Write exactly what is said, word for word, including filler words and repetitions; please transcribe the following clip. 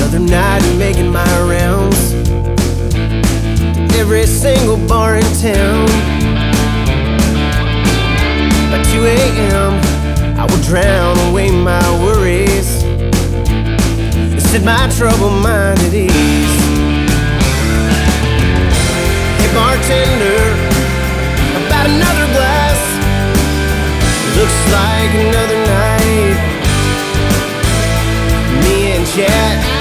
Another night making my rounds, every single bar in town. By two a m I would drown away my worries and set my troubled mind at ease. Hey bartender, about another glass. Looks like another night, me and Chad